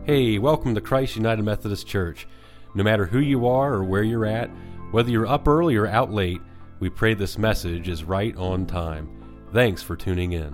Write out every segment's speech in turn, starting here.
Hey, welcome to Christ United Methodist Church. No matter who you are or where you're at, whether you're up early or out late, we pray this message is right on time. Thanks for tuning in.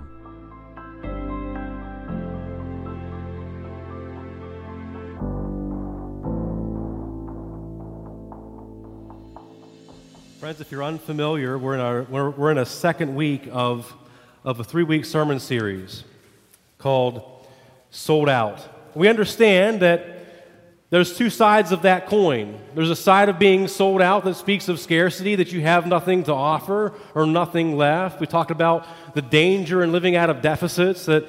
Friends, if you're unfamiliar, we're in a second week of a 3-week sermon series called Sold Out. We understand that there's two sides of that coin. There's a side of being sold out that speaks of scarcity, that you have nothing to offer or nothing left. We talked about the danger in living out of deficits, that,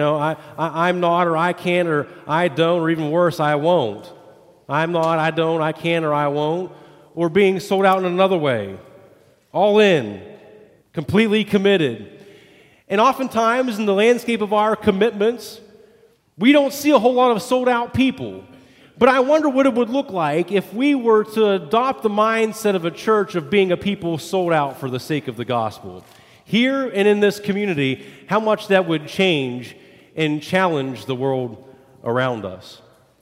I'm not, or I can't, or I don't, or even worse, I won't. I'm not, I don't, I can, or I won't. Or being sold out in another way. All in, completely committed. And oftentimes in the landscape of our commitments, we don't see a whole lot of sold out people. But I wonder what it would look like if we were to adopt the mindset of a church of being a people sold out for the sake of the gospel. Here and in this community, how much that would change and challenge the world around us.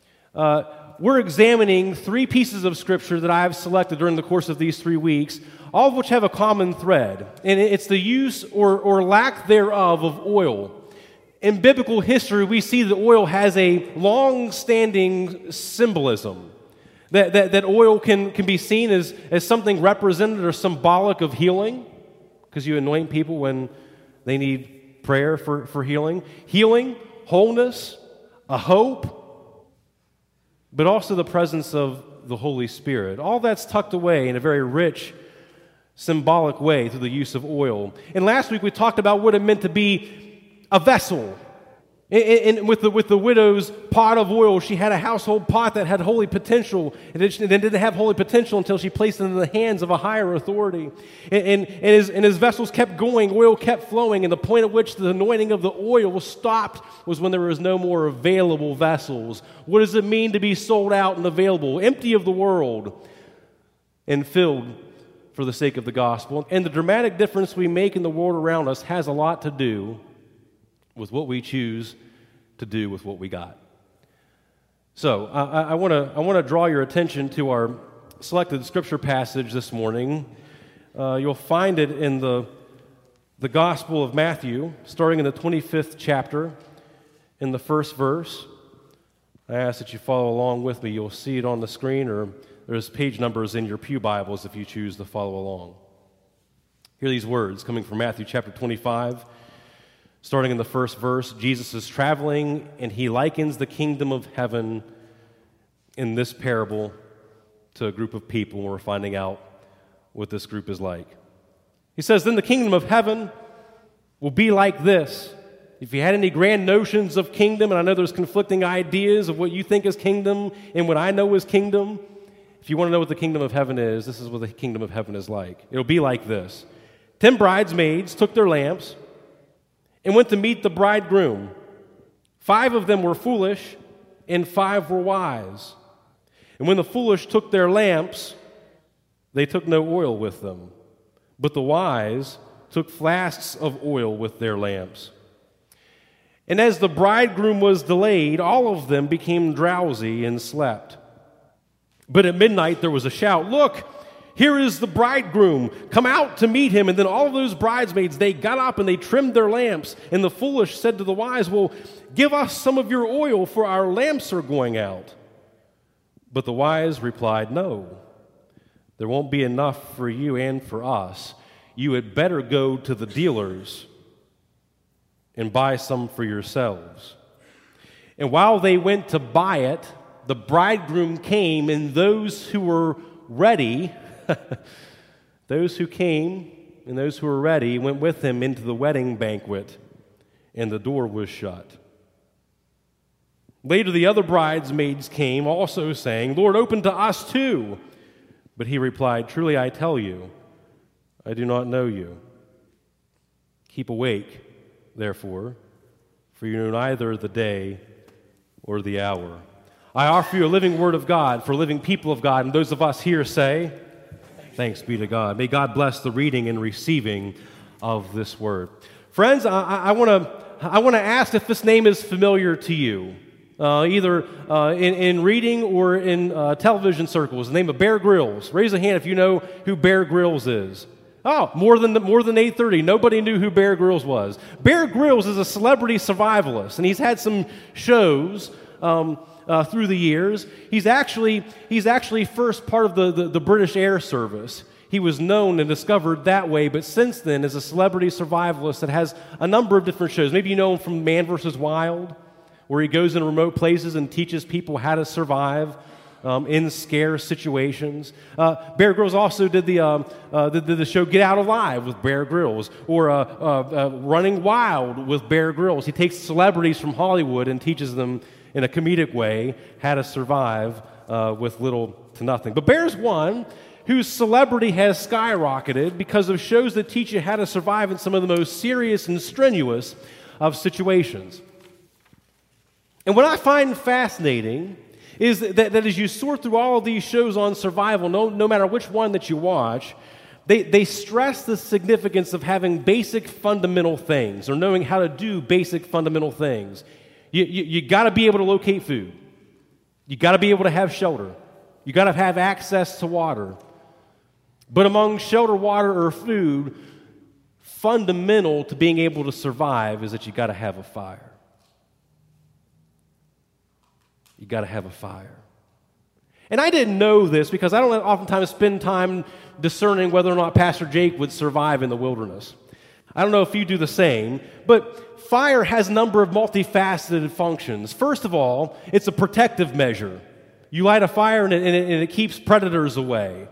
We're examining 3 pieces of Scripture that I've selected during the course of these 3 weeks, all of which have a common thread, and it's the use or lack thereof of oil. In biblical history, we see that oil has a long-standing symbolism, that oil can be seen as something representative or symbolic of healing, because you anoint people when they need prayer for healing. Healing, wholeness, a hope, but also the presence of the Holy Spirit. All that's tucked away in a very rich, symbolic way through the use of oil. And last week we talked about what it meant to be a vessel. And with the widow's pot of oil, she had a household pot that had holy potential, and then didn't have holy potential until she placed it in the hands of a higher authority. And as vessels kept going, oil kept flowing, and the point at which the anointing of the oil stopped was when there was no more available vessels. What does it mean to be sold out and available, empty of the world, and filled for the sake of the gospel? And the dramatic difference we make in the world around us has a lot to do with what we choose to do with what we got. So I want to draw your attention to our selected scripture passage this morning. You'll find it in the Gospel of Matthew, starting in the 25th chapter, in the first verse. I ask that you follow along with me. You'll see it on the screen, or there's page numbers in your pew Bibles if you choose to follow along. Hear these words coming from Matthew chapter 25. Starting in the first verse, Jesus is traveling, and he likens the kingdom of heaven in this parable to a group of people. We're finding out what this group is like. He says, "Then the kingdom of heaven will be like this." If you had any grand notions of kingdom, and I know there's conflicting ideas of what you think is kingdom and what I know is kingdom, if you want to know what the kingdom of heaven is, this is what the kingdom of heaven is like. It'll be like this. 10 bridesmaids took their lamps and went to meet the bridegroom. 5 of them were foolish, and 5 were wise. And when the foolish took their lamps, they took no oil with them. But the wise took flasks of oil with their lamps. And as the bridegroom was delayed, all of them became drowsy and slept. But at midnight there was a shout, "Look, here is the bridegroom, come out to meet him." And then all of those bridesmaids, they got up and they trimmed their lamps. And the foolish said to the wise, "Well, give us some of your oil, for our lamps are going out." But the wise replied, "No, there won't be enough for you and for us. You had better go to the dealers and buy some for yourselves." And while they went to buy it, the bridegroom came, and those who were ready those who came and those who were ready went with him into the wedding banquet, and the door was shut. Later the other bridesmaids came, also saying, "Lord, open to us too." But he replied, "Truly I tell you, I do not know you. Keep awake, therefore, for you know neither the day or the hour." I offer you a living word of God for a living people of God, and those of us here say, thanks be to God. May God bless the reading and receiving of this word. Friends, I want to ask if this name is familiar to you. either in reading or in television circles, the name of Bear Grylls. Raise a hand if you know who Bear Grylls is. Oh, more than 830. Nobody knew who Bear Grylls was. Bear Grylls is a celebrity survivalist, and he's had some shows through the years. He's actually first part of the British Air Service. He was known and discovered that way, but since then is a celebrity survivalist that has a number of different shows. Maybe you know him from Man vs. Wild, where he goes in remote places and teaches people how to survive in scarce situations. Bear Grylls also did the show Get Out Alive with Bear Grylls, or Running Wild with Bear Grylls. He takes celebrities from Hollywood and teaches them in a comedic way how to survive with little to nothing. But Bear's one whose celebrity has skyrocketed because of shows that teach you how to survive in some of the most serious and strenuous of situations. And what I find fascinating is that as you sort through all of these shows on survival, no matter which one that you watch, they stress the significance of having basic fundamental things, or knowing how to do basic fundamental things. You got to be able to locate food. You got to be able to have shelter. You got to have access to water. But among shelter, water, or food, fundamental to being able to survive is that you got to have a fire. You got to have a fire. And I didn't know this because I don't oftentimes spend time discerning whether or not Pastor Jake would survive in the wilderness. I don't know if you do the same, but fire has a number of multifaceted functions. First of all, it's a protective measure. You light a fire and it keeps predators away.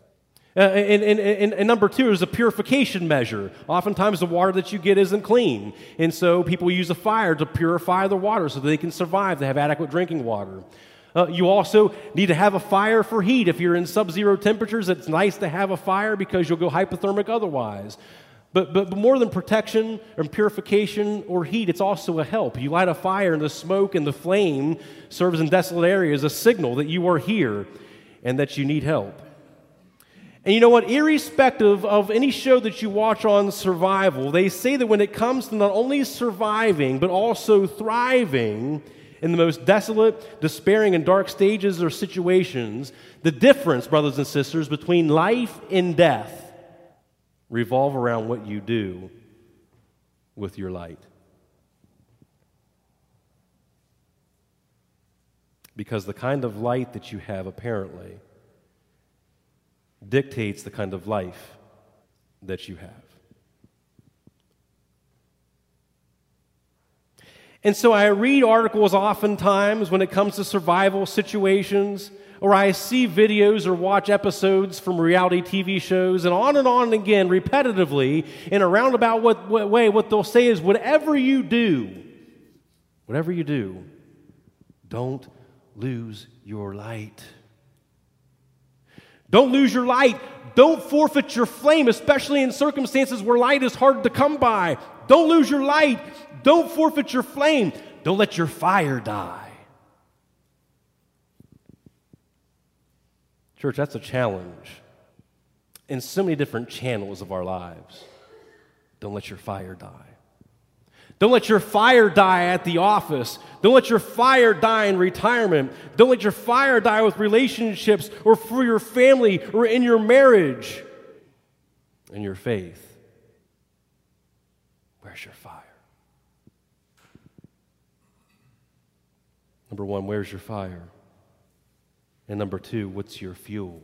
And number two is a purification measure. Oftentimes the water that you get isn't clean, and so people use a fire to purify the water so that they can survive, to have adequate drinking water. You also need to have a fire for heat. If you're in sub-zero temperatures, it's nice to have a fire because you'll go hypothermic otherwise. But more than protection and purification or heat, it's also a help. You light a fire and the smoke and the flame serves in desolate areas a signal that you are here and that you need help. And you know what? Irrespective of any show that you watch on survival, they say that when it comes to not only surviving, but also thriving in the most desolate, despairing, and dark stages or situations, the difference, brothers and sisters, between life and death revolve around what you do with your light. Because the kind of light that you have, apparently, dictates the kind of life that you have. And so I read articles oftentimes when it comes to survival situations, or I see videos or watch episodes from reality TV shows, and on again, repetitively, in a roundabout way, what they'll say is, whatever you do, don't lose your light. Don't lose your light. Don't forfeit your flame, especially in circumstances where light is hard to come by. Don't lose your light. Don't forfeit your flame. Don't let your fire die. Church, that's a challenge in so many different channels of our lives. Don't let your fire die. Don't let your fire die at the office. Don't let your fire die in retirement. Don't let your fire die with relationships or for your family or in your marriage and your faith. Where's your fire? Number one, where's your fire? And number two, what's your fuel?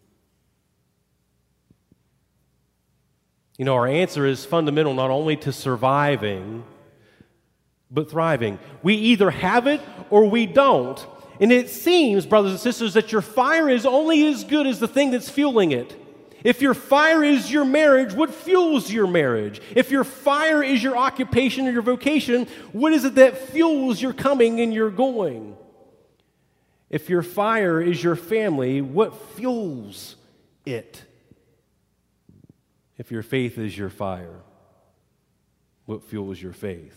You know, our answer is fundamental not only to surviving, but thriving. We either have it or we don't. And it seems, brothers and sisters, that your fire is only as good as the thing that's fueling it. If your fire is your marriage, what fuels your marriage? If your fire is your occupation or your vocation, what is it that fuels your coming and your going? If your fire is your family, what fuels it? If your faith is your fire, what fuels your faith?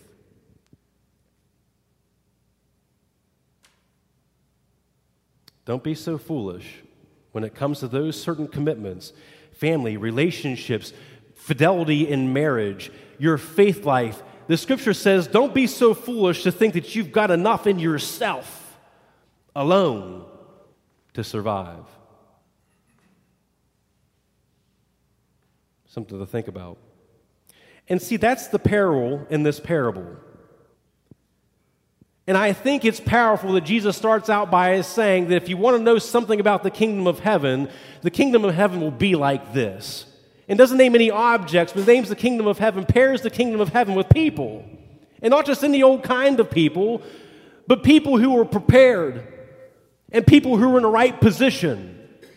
Don't be so foolish when it comes to those certain commitments, family, relationships, fidelity in marriage, your faith life, the scripture says, don't be so foolish to think that you've got enough in yourself alone to survive. Something to think about. And see, that's the peril in this parable. And I think it's powerful that Jesus starts out by saying that if you want to know something about the kingdom of heaven will be like this. And doesn't name any objects, but names the kingdom of heaven, pairs the kingdom of heaven with people. And not just any old kind of people, but people who are prepared and people who are in the right position.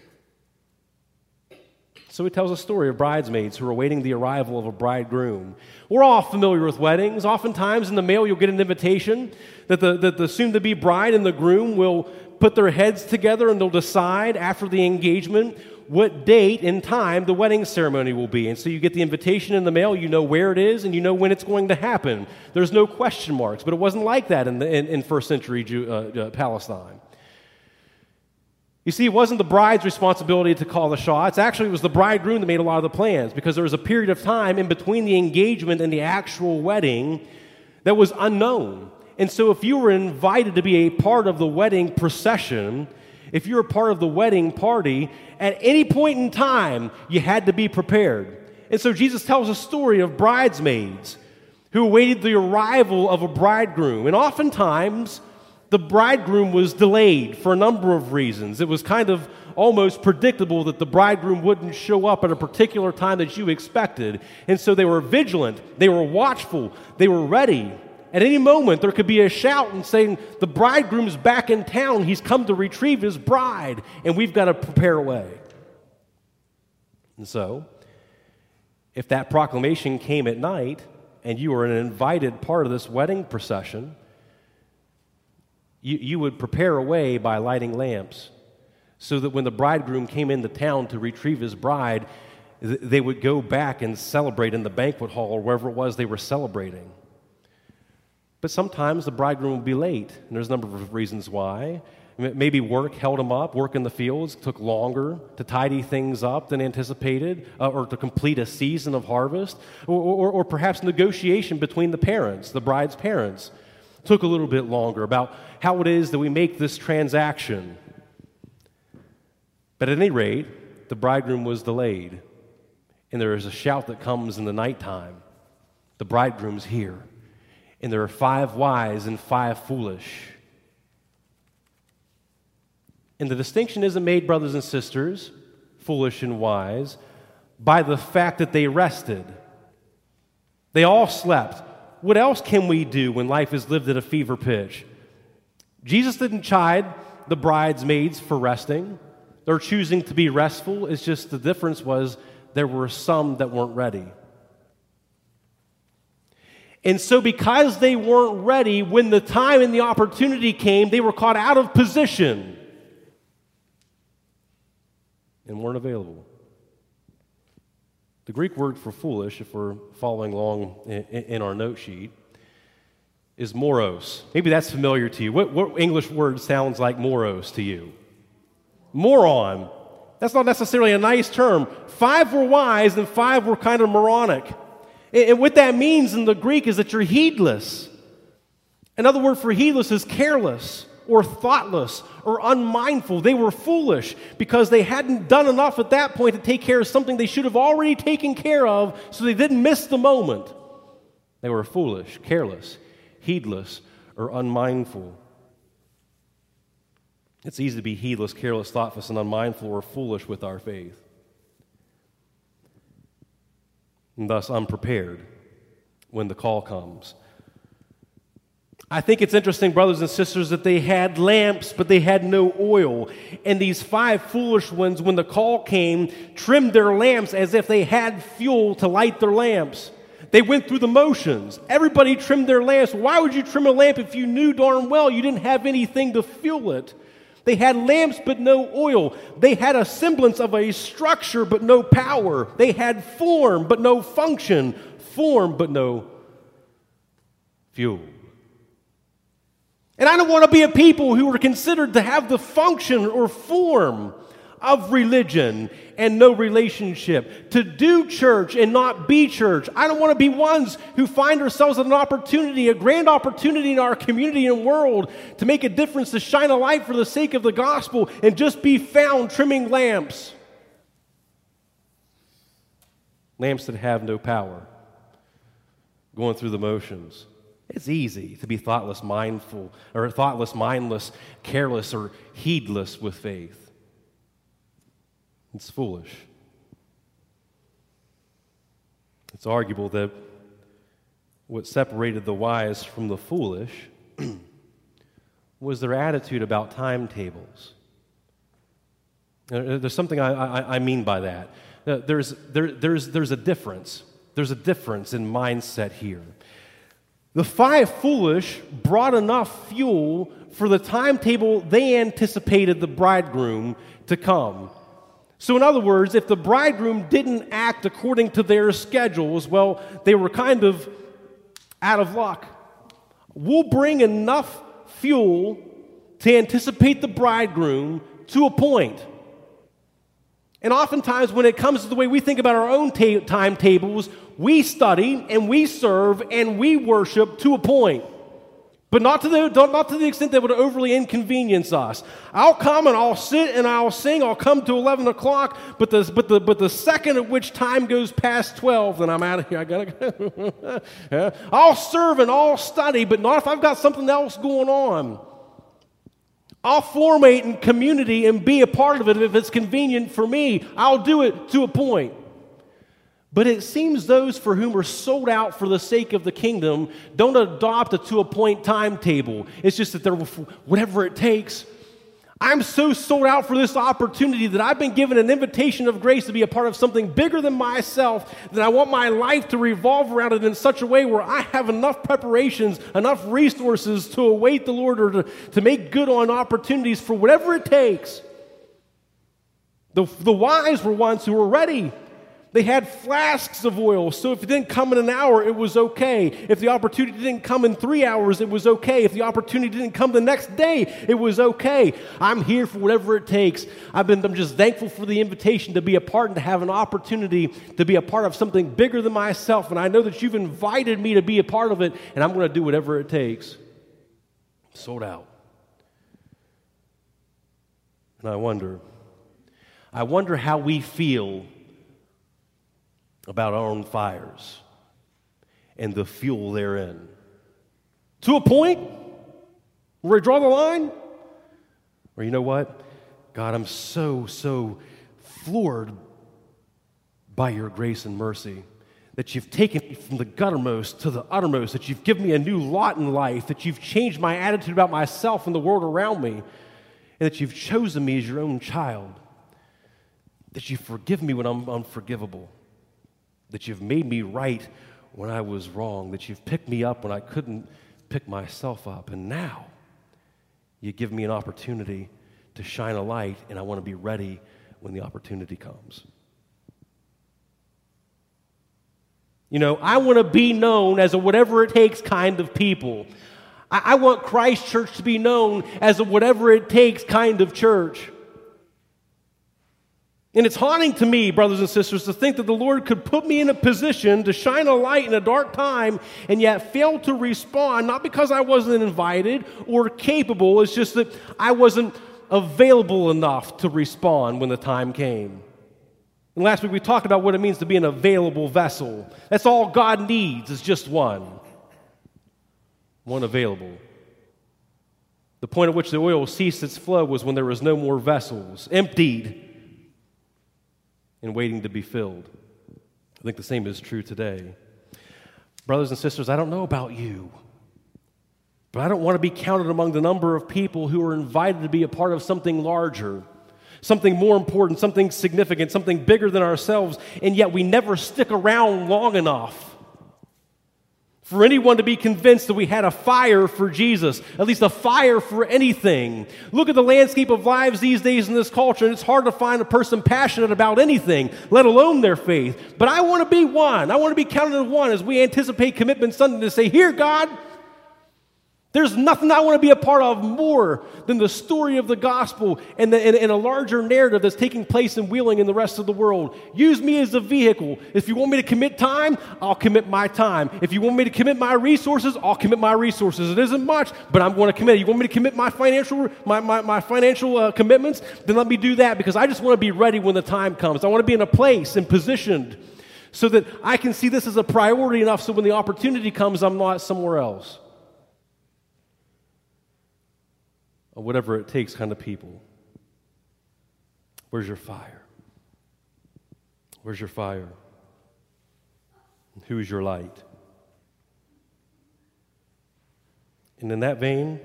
So he tells a story of bridesmaids who are awaiting the arrival of a bridegroom. We're all familiar with weddings. Oftentimes in the mail you'll get an invitation that the soon-to-be bride and the groom will put their heads together and they'll decide after the engagement what date and time the wedding ceremony will be. And so you get the invitation in the mail, you know where it is, and you know when it's going to happen. There's no question marks, but it wasn't like that in first century Palestine. You see, it wasn't the bride's responsibility to call the shots. Actually, it was the bridegroom that made a lot of the plans because there was a period of time in between the engagement and the actual wedding that was unknown. And so if you were invited to be a part of the wedding procession, if you're a part of the wedding party, at any point in time, you had to be prepared. And so Jesus tells a story of bridesmaids who awaited the arrival of a bridegroom. And oftentimes, the bridegroom was delayed for a number of reasons. It was kind of almost predictable that the bridegroom wouldn't show up at a particular time that you expected. And so they were vigilant, they were watchful, they were ready. At any moment, there could be a shout and saying, the bridegroom's back in town, he's come to retrieve his bride, and we've got to prepare away. And so, if that proclamation came at night, and you were an invited part of this wedding procession, you would prepare a way by lighting lamps so that when the bridegroom came into town to retrieve his bride, they would go back and celebrate in the banquet hall or wherever it was they were celebrating. But sometimes the bridegroom would be late, and there's a number of reasons why. Maybe work held him up, work in the fields took longer to tidy things up than anticipated, or to complete a season of harvest, or perhaps negotiation between the parents, the bride's parents, took a little bit longer about how it is that we make this transaction. But at any rate, the bridegroom was delayed, and there is a shout that comes in the nighttime. The bridegroom's here, and there are 5 wise and 5 foolish. And the distinction isn't made, brothers and sisters, foolish and wise, by the fact that they rested. They all slept. What else can we do when life is lived at a fever pitch? Jesus didn't chide the bridesmaids for resting. They're choosing to be restful. It's just the difference was there were some that weren't ready. And so because they weren't ready, when the time and the opportunity came, they were caught out of position and weren't available. The Greek word for foolish, if we're following along in our note sheet, is moros. Maybe that's familiar to you. What English word sounds like moros to you? Moron. That's not necessarily a nice term. 5 were wise and 5 were kind of moronic. And what that means in the Greek is that you're heedless. Another word for heedless is careless or thoughtless or unmindful. They were foolish because they hadn't done enough at that point to take care of something they should have already taken care of, so they didn't miss the moment. They were foolish, careless, heedless, or unmindful. It's easy to be heedless, careless, thoughtless, and unmindful or foolish with our faith. And thus unprepared when the call comes. I think it's interesting, brothers and sisters, that they had lamps, but they had no oil. And these 5 foolish ones, when the call came, trimmed their lamps as if they had fuel to light their lamps. They went through the motions. Everybody trimmed their lamps. Why would you trim a lamp if you knew darn well you didn't have anything to fuel it? They had lamps but no oil. They had a semblance of a structure but no power. They had form but no function. Form but no fuel. And I don't want to be a people who are considered to have the function or form of religion and no relationship, to do church and not be church. I don't want to be ones who find ourselves at an opportunity, a grand opportunity in our community and world to make a difference, to shine a light for the sake of the gospel and just be found trimming lamps. Lamps that have no power, going through the motions. It's easy to be thoughtless, mindful, or thoughtless, mindless, careless, or heedless with faith. It's foolish. It's arguable that what separated the wise from the foolish was their attitude about timetables. There's something I mean by that. There's a difference. There's a difference in mindset here. The 5 foolish brought enough fuel for the timetable they anticipated the bridegroom to come. So in other words, if the bridegroom didn't act according to their schedules, well, they were kind of out of luck. We'll bring enough fuel to anticipate the bridegroom to a point. And oftentimes when it comes to the way we think about our own timetables, we study and we serve and we worship to a point. But not to the extent that would overly inconvenience us. I'll come and I'll sit and I'll sing. I'll come to 11 o'clock, but the second at which time goes past 12, then I'm out of here. I gotta go. Yeah. I'll serve and I'll study, but not if I've got something else going on. I'll formate in community and be a part of it if it's convenient for me. I'll do it to a point. But it seems those for whom are sold out for the sake of the kingdom don't adopt a to-a-point timetable. It's just that they're whatever it takes. I'm so sold out for this opportunity that I've been given an invitation of grace to be a part of something bigger than myself, that I want my life to revolve around it in such a way where I have enough preparations, enough resources to await the Lord or to make good on opportunities for whatever it takes. The wise were ones who were ready. They had flasks of oil, so if it didn't come in an hour, it was okay. If the opportunity didn't come in 3 hours, it was okay. If the opportunity didn't come the next day, it was okay. I'm here for whatever it takes. I'm just thankful for the invitation to be a part and to have an opportunity to be a part of something bigger than myself, and I know that you've invited me to be a part of it, and I'm going to do whatever it takes. Sold out. And I wonder how we feel about our own fires and the fuel therein. To a point where we draw the line, or you know what? God, I'm so floored by your grace and mercy that you've taken me from the guttermost to the uttermost, that you've given me a new lot in life, that you've changed my attitude about myself and the world around me, and that you've chosen me as your own child, that you forgive me when I'm unforgivable, that you've made me right when I was wrong, that you've picked me up when I couldn't pick myself up. And now you give me an opportunity to shine a light, and I want to be ready when the opportunity comes. You know, I want to be known as a whatever it takes kind of people. I want Christ Church to be known as a whatever it takes kind of church. And it's haunting to me, brothers and sisters, to think that the Lord could put me in a position to shine a light in a dark time and yet fail to respond, not because I wasn't invited or capable, it's just that I wasn't available enough to respond when the time came. And last week we talked about what it means to be an available vessel. That's all God needs is just one available. The point at which the oil ceased its flow was when there was no more vessels, emptied, and waiting to be filled. I think the same is true today. Brothers and sisters, I don't know about you, but I don't want to be counted among the number of people who are invited to be a part of something larger, something more important, something significant, something bigger than ourselves, and yet we never stick around long enough for anyone to be convinced that we had a fire for Jesus, at least a fire for anything. Look at the landscape of lives these days in this culture, and it's hard to find a person passionate about anything, let alone their faith. But I want to be one. I want to be counted as one as we anticipate Commitment Sunday to say, here, God, There's nothing I want to be a part of more than the story of the gospel and a larger narrative that's taking place in Wheeling and the rest of the world. Use me as a vehicle. If you want me to commit time, I'll commit my time. If you want me to commit my resources, I'll commit my resources. It isn't much, but I'm going to commit. You want me to commit my financial commitments? Then let me do that, because I just want to be ready when the time comes. I want to be in a place and positioned so that I can see this as a priority enough so when the opportunity comes, I'm not somewhere else. Or whatever it takes kind of people. Where's your fire? Where's your fire? Who is your light? And in that vein,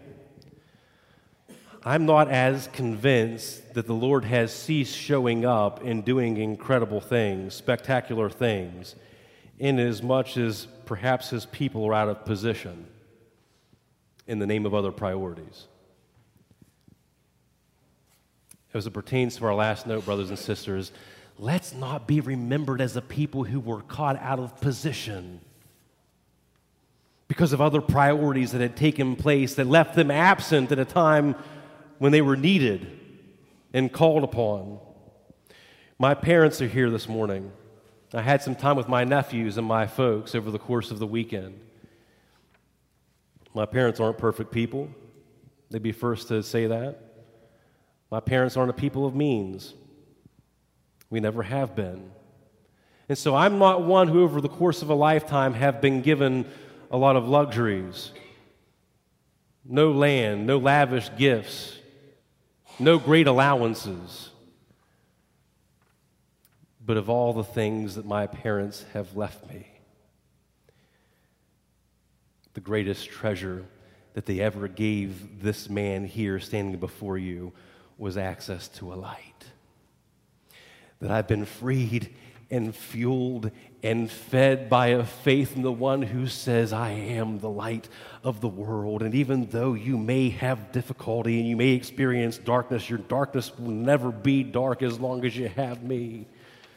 I'm not as convinced that the Lord has ceased showing up and doing incredible things, spectacular things, in as much as perhaps his people are out of position in the name of other priorities. As it pertains to our last note, brothers and sisters, let's not be remembered as a people who were caught out of position because of other priorities that had taken place that left them absent at a time when they were needed and called upon. My parents are here this morning. I had some time with my nephews and my folks over the course of the weekend. My parents aren't perfect people. They'd be first to say that. My parents aren't a people of means. We never have been. And so I'm not one who over the course of a lifetime have been given a lot of luxuries. No land, no lavish gifts, no great allowances. But of all the things that my parents have left me, the greatest treasure that they ever gave this man here standing before you was access to a light. That I've been freed and fueled and fed by a faith in the one who says, I am the light of the world. And even though you may have difficulty and you may experience darkness, your darkness will never be dark as long as you have me.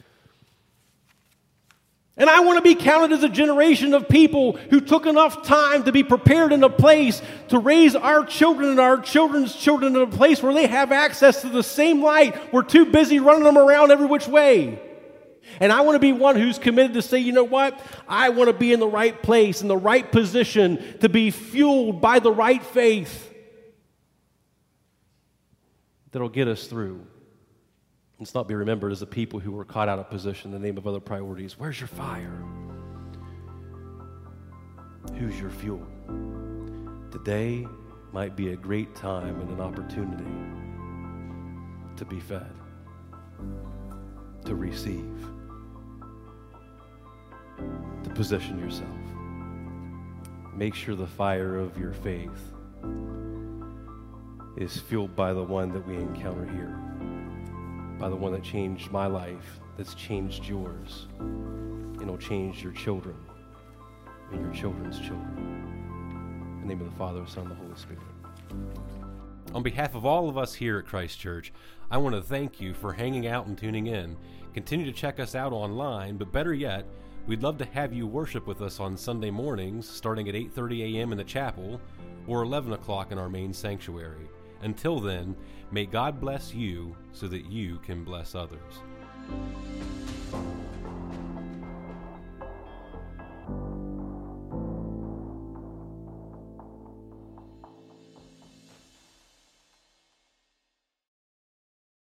And I want to be counted as a generation of people who took enough time to be prepared in a place to raise our children and our children's children in a place where they have access to the same light. We're too busy running them around every which way. And I want to be one who's committed to say, you know what? I want to be in the right place, in the right position, to be fueled by the right faith that'll get us through. Let's not be remembered as the people who were caught out of position in the name of other priorities. Where's your fire? Who's your fuel? Today might be a great time and an opportunity to be fed, to receive, to position yourself. Make sure the fire of your faith is fueled by the one that we encounter here, by the one that changed my life, that's changed yours, and will change your children and your children's children. In the name of the Father, Son, and the Holy Spirit. On behalf of all of us here at Christ Church, I want to thank you for hanging out and tuning in. Continue to check us out online, but better yet, we'd love to have you worship with us on Sunday mornings, starting at 8:30 a.m. in the chapel, or 11 o'clock in our main sanctuary. Until then, may God bless you so that you can bless others.